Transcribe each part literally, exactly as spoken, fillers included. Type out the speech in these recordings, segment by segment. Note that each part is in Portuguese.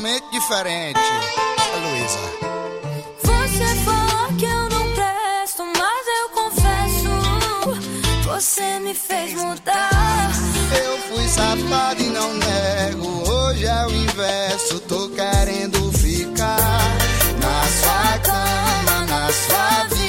totalmente diferente. A Luísa. Você falou que eu não presto, mas eu confesso, você me fez mudar. Eu fui safado e não nego, hoje é o inverso, tô querendo ficar na sua cama, na sua vida.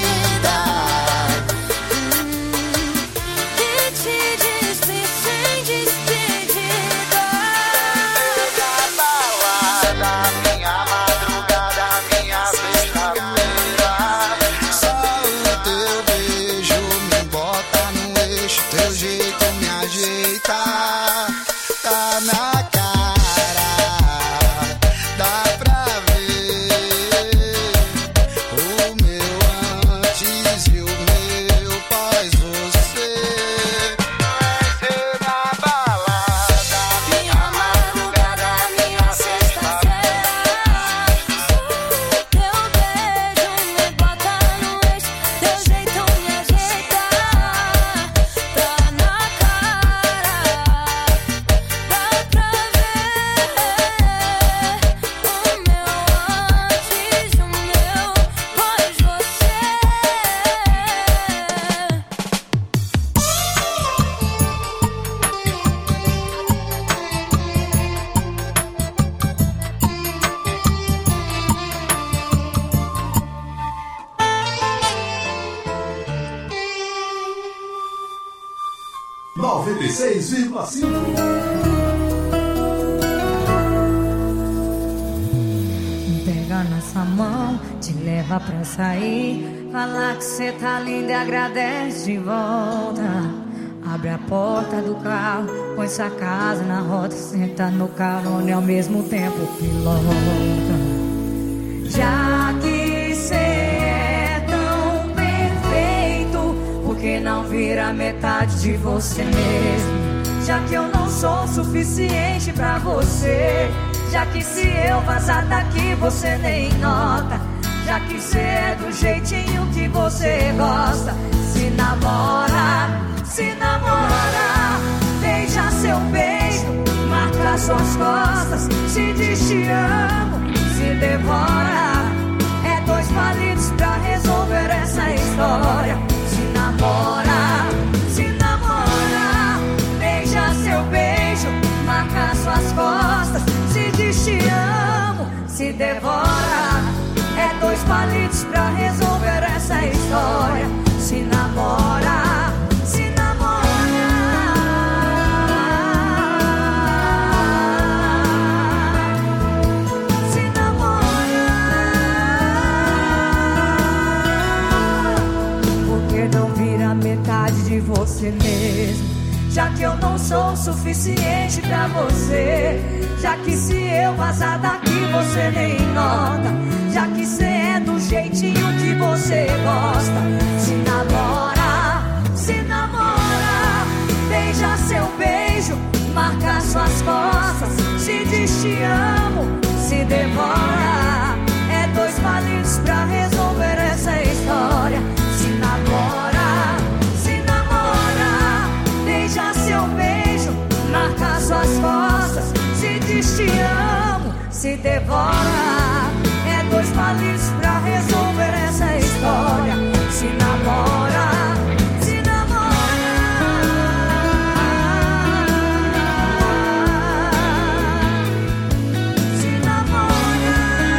noventa e seis vírgula cinco. Pega nessa mão, te leva pra sair, fala que cê tá linda e agradece de volta. Abre a porta do carro, põe sua casa na rota, senta no carona e ao mesmo tempo pilota. Já que cê é tão perfeito, por que não vira metade de você mesmo? Já que eu não sou suficiente pra você, já que se eu vazar daqui você nem nota, já que cê é do jeitinho que você gosta. Se namora, se namora, beija seu beijo, marca suas costas, se diz te amo, se devora. É dois palitos pra resolver essa história. Se namora, se namora, beija seu beijo, marca suas costas, se diz te amo, se devora. É dois palitos pra resolver essa história. Se namora, se namora, se namora. Porque não vira metade de você mesmo, já que eu não sou suficiente pra você, já que se eu vazar daqui você nem nota, já que cê é do jeitinho que você gosta. Se namora, se namora, beija seu beijo, marca suas costas, se diz te amo, se devora. É dois palitos pra resolver essa história. Se namora, se namora, beija seu beijo, marca suas costas, se diz te amo, se devora. É dois palitos pra resolver essa história. Se namora, se namora, se namora.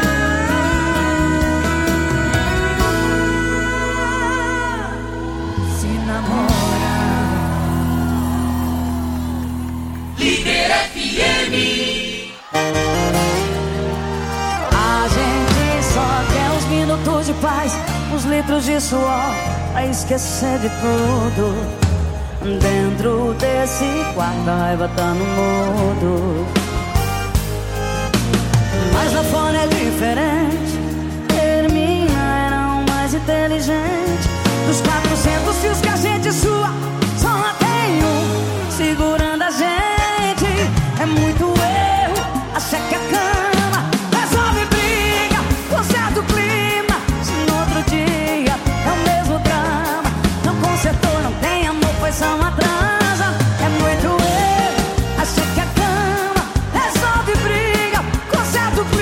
Se namora. Líder F M. A gente só quer uns minutos de paz, uns litros de suor, pra esquecer de tudo. Dentro desse quarto a raiva tá no mudo, mas lá fora é diferente. Termina, era um mais inteligente. Dos quatrocentos fios que a gente sua, só lá tem um segurando a gente. É muito erro, acha que a cama resolve briga, conserta o clima. Se no outro dia é o mesmo drama, não consertou, não tem amor, foi só uma transa. É muito erro, acha que a cama resolve briga, conserta o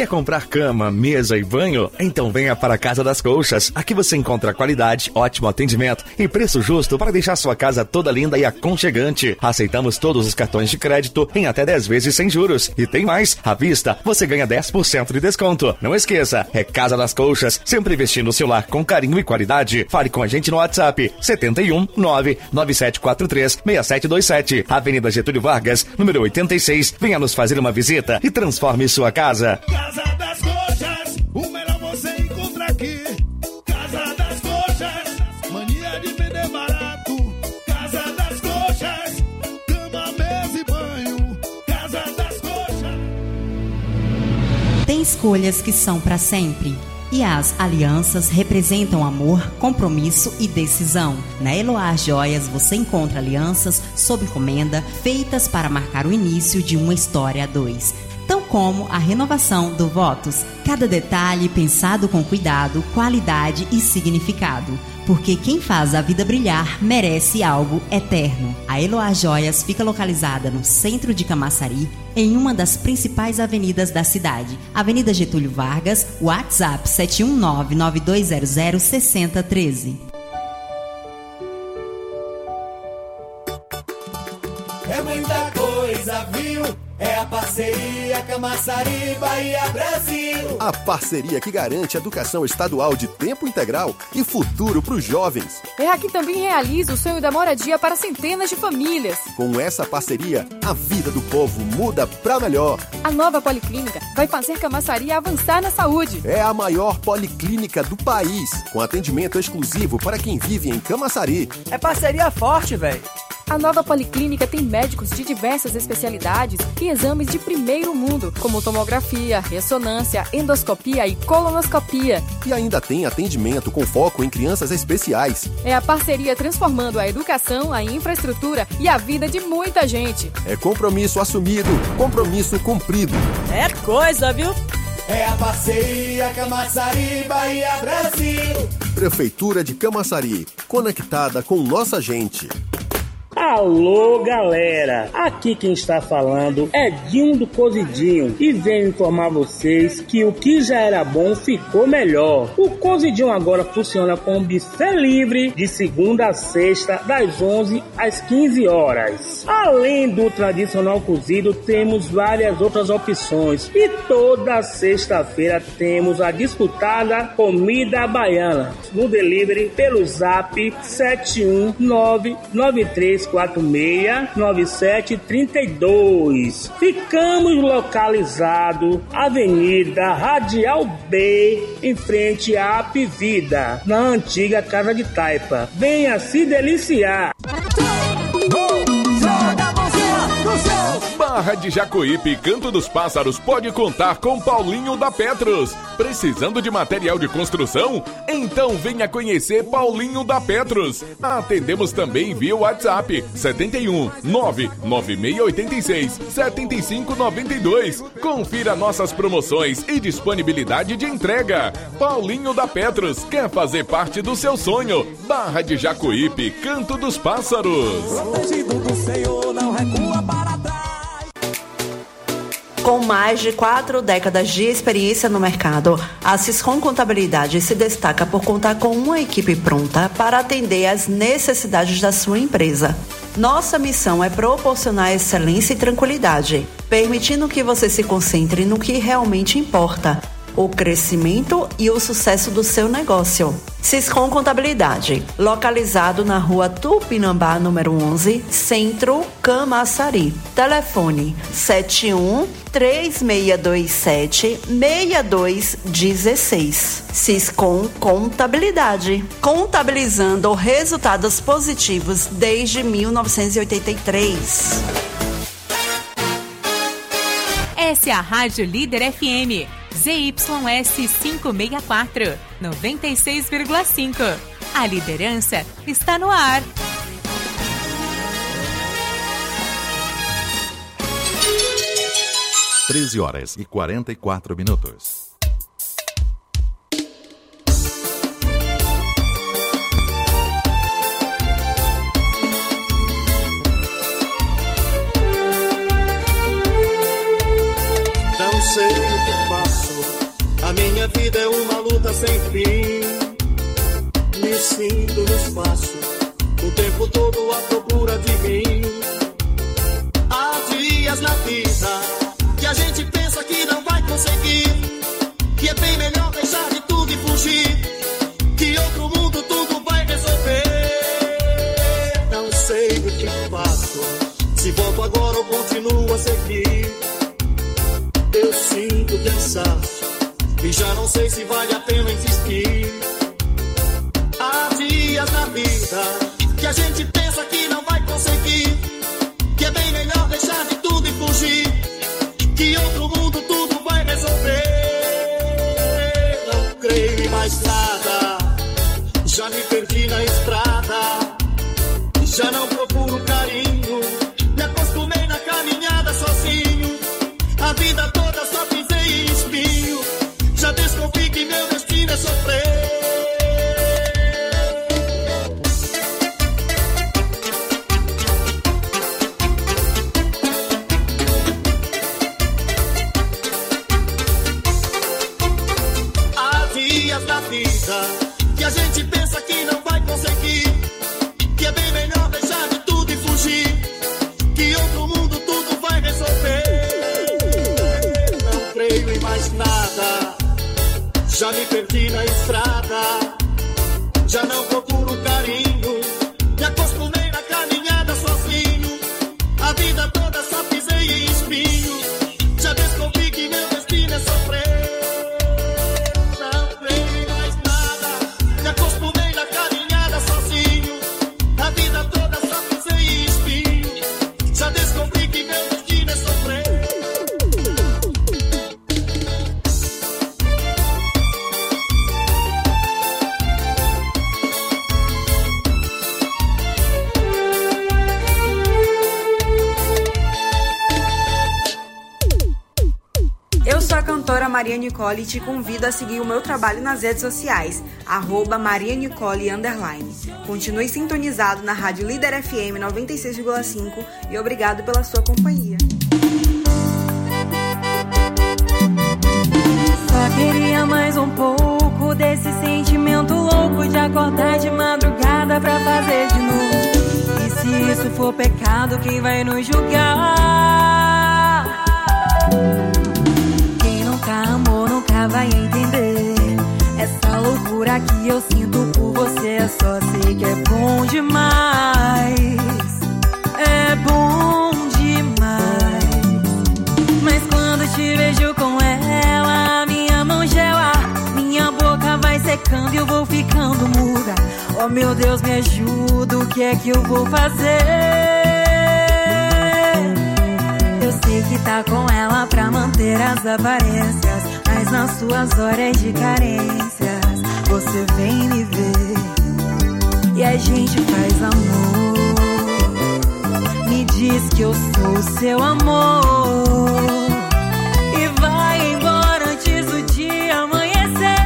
Quer comprar cama, mesa e banho? Então venha para a Casa das Colchas. Aqui você encontra qualidade, ótimo atendimento e preço justo para deixar sua casa toda linda e aconchegante. Aceitamos todos os cartões de crédito em até dez vezes sem juros. E tem mais, à vista você ganha dez por cento de desconto. Não esqueça, é Casa das Colchas, sempre investindo no seu lar com carinho e qualidade. Fale com a gente no WhatsApp setenta e um, nove nove sete quatro três, seis sete dois sete, Avenida Getúlio Vargas, número oitenta e seis. Venha nos fazer uma visita e transforme sua casa. Casa das Coxas, o melhor você encontra aqui. Casa das Coxas, mania de vender barato. Casa das Coxas, cama, mesa e banho. Casa das Coxas. Tem escolhas que são para sempre. E as alianças representam amor, compromisso e decisão. Na Eloá Joias você encontra alianças sob encomenda feitas para marcar o início de uma história a dois, tão como a renovação do votos. Cada detalhe pensado com cuidado, qualidade e significado. Porque quem faz a vida brilhar merece algo eterno. A Eloá Joias fica localizada no centro de Camaçari, em uma das principais avenidas da cidade. Avenida Getúlio Vargas, WhatsApp sete um nove, nove dois zero zero, seis zero um três. É muita coisa, viu? É a parceria Camaçari, Bahia, Brasil. A parceria que garante educação estadual de tempo integral e futuro para os jovens. É a que também realiza o sonho da moradia para centenas de famílias. Com essa parceria, a vida do povo muda para melhor. A nova Policlínica vai fazer Camaçari avançar na saúde. É a maior policlínica do país, com atendimento exclusivo para quem vive em Camaçari. É parceria forte, velho. A nova Policlínica tem médicos de diversas especialidades e exames de primeiro mundo, como tomografia, ressonância, endoscopia e colonoscopia. E ainda tem atendimento com foco em crianças especiais. É a parceria transformando a educação, a infraestrutura e a vida de muita gente. É compromisso assumido, compromisso cumprido. É coisa, viu? É a parceria Camaçari, Bahia, Brasil. Prefeitura de Camaçari, conectada com nossa gente. Alô, galera! Aqui quem está falando é Dinho do Cozidinho e venho informar vocês que o que já era bom ficou melhor. O Cozidinho agora funciona com buffet livre de segunda a sexta, das onze às quinze horas. Além do tradicional cozido, temos várias outras opções e toda sexta-feira temos a disputada comida baiana no delivery pelo zap sete um nove nove três quatro seis nove sete três dois. Ficamos localizados Avenida Radial B, em frente à Apivida, na antiga Casa de Taipa. Venha se deliciar. Barra de Jacuípe, Canto dos Pássaros pode contar com Paulinho da Petros. Precisando de material de construção? Então venha conhecer Paulinho da Petros. Atendemos também via WhatsApp setenta e um, nove nove seis oito seis, sete cinco nove dois. Confira nossas promoções e disponibilidade de entrega. Paulinho da Petros quer fazer parte do seu sonho. Barra de Jacuípe, Canto dos Pássaros. Protegido do Senhor, não recua para trás. Com mais de quatro décadas de experiência no mercado, a Siscom Contabilidade se destaca por contar com uma equipe pronta para atender às necessidades da sua empresa. Nossa missão é proporcionar excelência e tranquilidade, permitindo que você se concentre no que realmente importa: o crescimento e o sucesso do seu negócio. Siscom Contabilidade, localizado na rua Tupinambá, número onze, Centro, Camaçari. Telefone sete um, três seis dois sete, seis dois um seis. Siscom Contabilidade, contabilizando resultados positivos desde mil novecentos e oitenta e três. Essa é a Rádio Líder F M, Z Y S quinhentos e sessenta e quatro, noventa e seis vírgula cinco. A liderança está no ar. treze horas e quarenta e quatro minutos. Não sei o que faço fim. Me sinto no espaço, o tempo todo à procura de mim. Há dias na vida que a gente pensa que não vai conseguir, que é bem melhor deixar de tudo e fugir, que outro mundo tudo vai resolver. Não sei o que faço, se volto agora ou continuo a seguir. Eu sinto cansaço e já não sei se vale a pena insistir. Há dias na vida que a gente pensa que não vai conseguir, que é bem melhor deixar de tudo e fugir, que outro mundo tudo vai resolver. Não creio em mais nada, já me perdi na estrada, já não procuro carinho, me acostumei na caminhada sozinho, a vida toda só pisei em espinho, já descobri que meu destino é sofrer. Da vida que a gente pensa que não vai conseguir, que é bem melhor deixar de tudo e fugir, que outro mundo tudo vai resolver. Não creio em mais nada, já me perdi na estrada, já não procuro carinho, me acostumei na caminhada sozinho, a vida toda só pisei em espinho, já descobri que meu destino é sofrer. Maria Nicole e te convido a seguir o meu trabalho nas redes sociais, arroba Maria Nicole underline. Continue sintonizado na Rádio Líder F M noventa e seis vírgula cinco e obrigado pela sua companhia. Só queria mais um pouco desse sentimento louco de acordar de madrugada pra fazer de novo. E se isso for pecado, quem vai nos julgar? Amor nunca vai entender essa loucura que eu sinto por você. Só sei que é bom demais, é bom demais. Mas quando te vejo com ela, minha mão gela, minha boca vai secando e eu vou ficando muda. Oh meu Deus, me ajuda, o que é que eu vou fazer? Eu sei que tá com ela pra manter as aparências, mas nas suas horas de carências você vem me ver e a gente faz amor. Me diz que eu sou o seu amor e vai embora antes do dia amanhecer.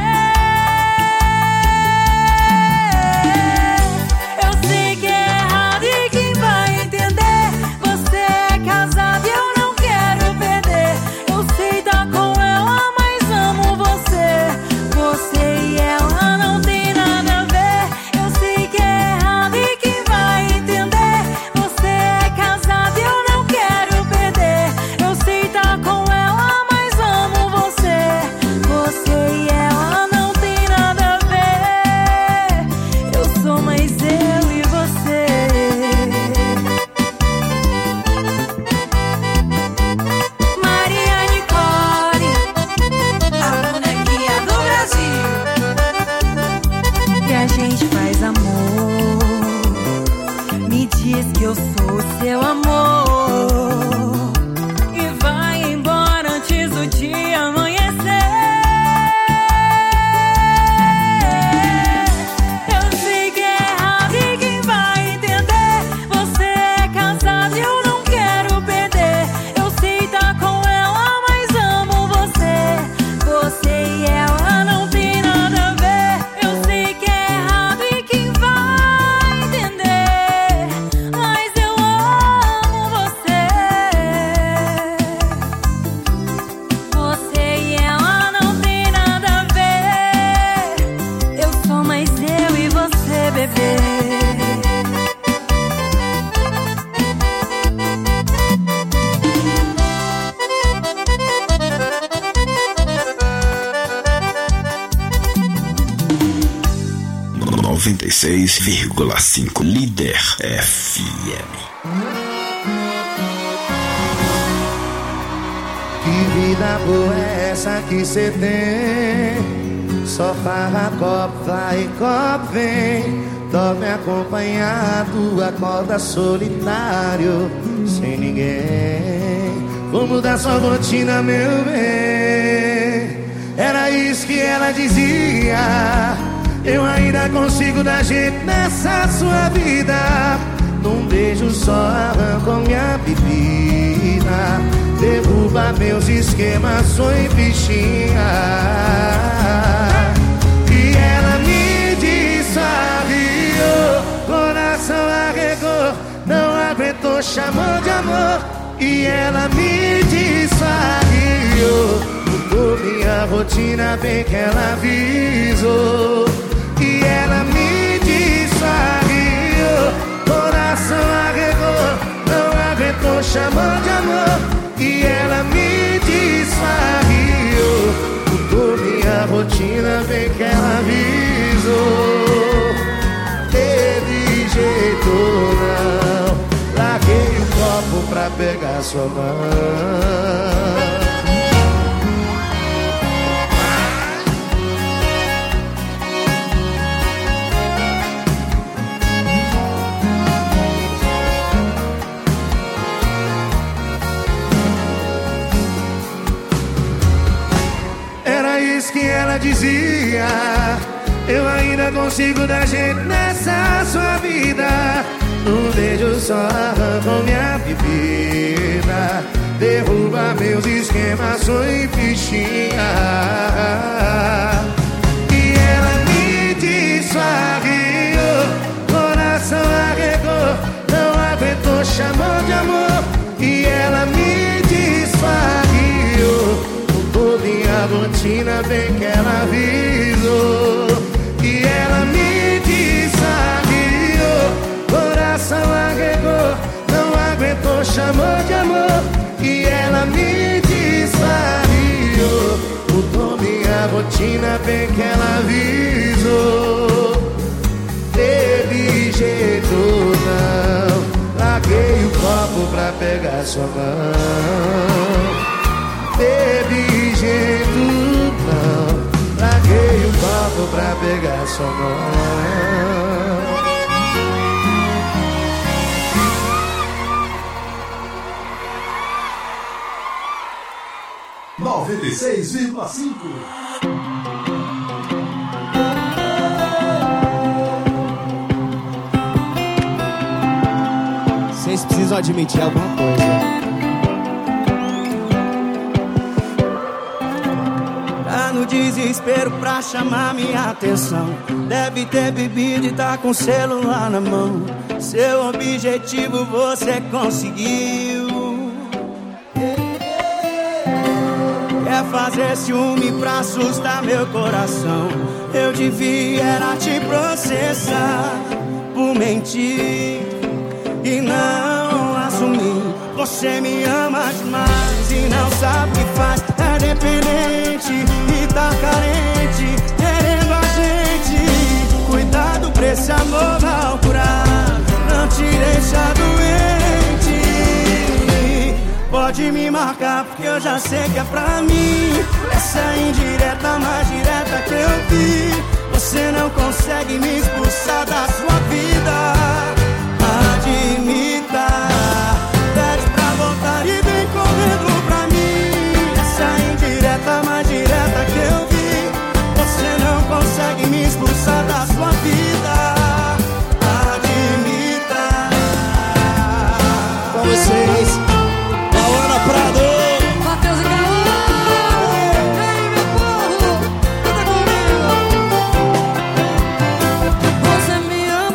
Eu sei que é errado e quem vai entender? Você é casado e eu não quero perder. Eu sei tá com ela, mas amo você. Você e ela não tem nada a ver. Eu sei que é errado e quem vai entender? Você é casado e eu não quero perder. Eu sei tá com ela, mas amo você. Você e ela não tem nada a ver. Eu sou mais eu e você. Maria Nicole, a bonequinha do Brasil. E a gente faz amor. Me diz que eu sou o seu amor e vai embora antes do dia amanhecer. Eu sei que é errado e quem vai entender? Você é casado e eu não quero perder. Eu sei tá com ela, mas amo você. Você e ela não tem nada a ver. Eu sei que é errado e quem vai entender? Mas eu amo noventa e seis vírgula cinco Líder F M. Que vida boa é essa que cê tem? Só fala copo, vai, copo, vem. Dorme acompanhado, acorda solitário, sem ninguém. Vou mudar sua rotina, meu bem. Era isso que ela dizia. Eu ainda consigo dar jeito nessa sua vida. Num beijo só arranco minha bebida. Derruba meus esquemas, sou em bichinha. E ela me desarriou, coração arregou, não aguentou, chamou de amor. E ela me desarriou, mudou minha rotina, bem que ela avisou. E ela me desarriou, coração arregou, não aguentou, chamou de amor. E ela me desarriou, mudou minha rotina, bem que ela avisou. Teve jeito não, larguei o copo pra pegar sua mão. Que ela dizia, eu ainda consigo dar jeito nessa sua vida. Num beijo só arranco minha bebida. Derruba meus esquemas, sou em fichinha. E ela me desarriou, coração arregou, não aguentou, chamou de amor. E ela me desarriou, minha rotina, bem que ela avisou. E ela me desarriou, coração arregou, não aguentou, chamou de amor. E ela me desarriou, mudou minha rotina, bem que ela avisou. Teve jeito não, larguei o copo pra pegar sua mão. Teve jeito não, larguei o copo pra pegar sua mão. noventa e seis vírgula cinco. Vocês precisam admitir alguma coisa. No desespero pra chamar minha atenção, deve ter bebido e tá com o celular na mão. Seu objetivo você conseguiu. Quer fazer ciúme pra assustar meu coração. Eu devia era te processar por mentir e não assumir. Você me ama demais e não sabe o que faz. É dependente e tá carente, querendo a gente. Cuidado pra esse amor mal curado, não te deixa doente. Pode me marcar porque eu já sei que é pra mim. Essa é indireta, mais direta que eu vi. Você não consegue me expulsar da sua vida. Admita, pede pra voltar e vem correndo pra mim. Essa é indireta, mais direta que eu vi. Você não consegue me expulsar da sua vida. Admita. Com vocês, Paola Prado, Matheus e Caô. Ei, meu povo, canta comigo. Você me ama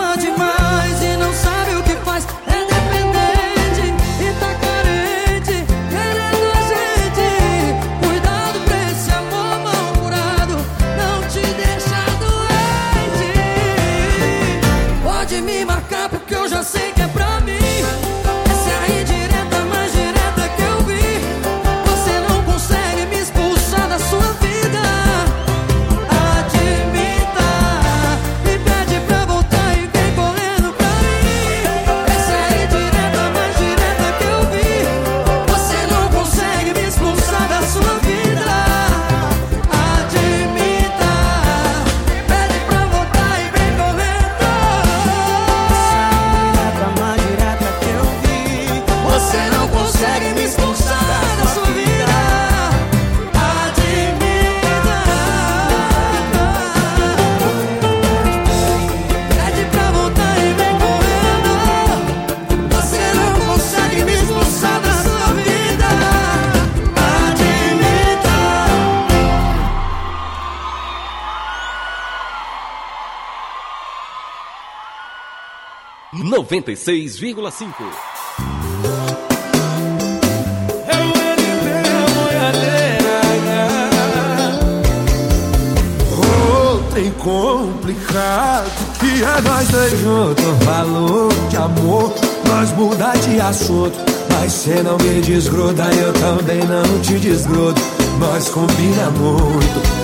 noventa e seis vírgula cinco. Trem complicado que é nós dois juntos. Valor de amor, nós mudar de assunto. Mas cê não me desgruda, eu também não te desgrudo. Nós combina muito,